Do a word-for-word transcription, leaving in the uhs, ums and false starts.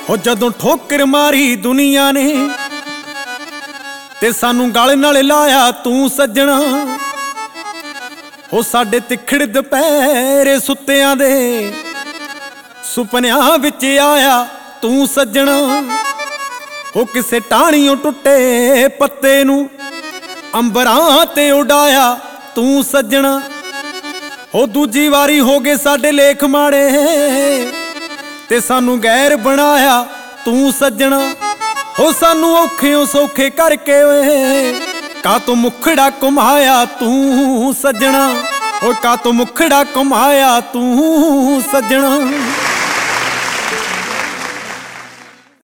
हो जदों ठोकर मारी दुनिया ने ते सानू गल नाल लाया तू सज्जणा। हो साडे तिखड़ दुपहरे सुत्तियां दे सुपनियां विच आया तू सज्जणा। हो किसे टाणियों टुटे पत्ते नू अंबरां ते उड़ाया तू सज्जणा। हो दूजी वारी हो गए साडे लेख माड़े ते सानू गैर बनाया तू सज्जणा। हो सानू औखियों सौखे करके का तू मुखड़ा घुमाया तू सज्जणा। हो का तू मुखड़ा घुमाया तू सज्जणा।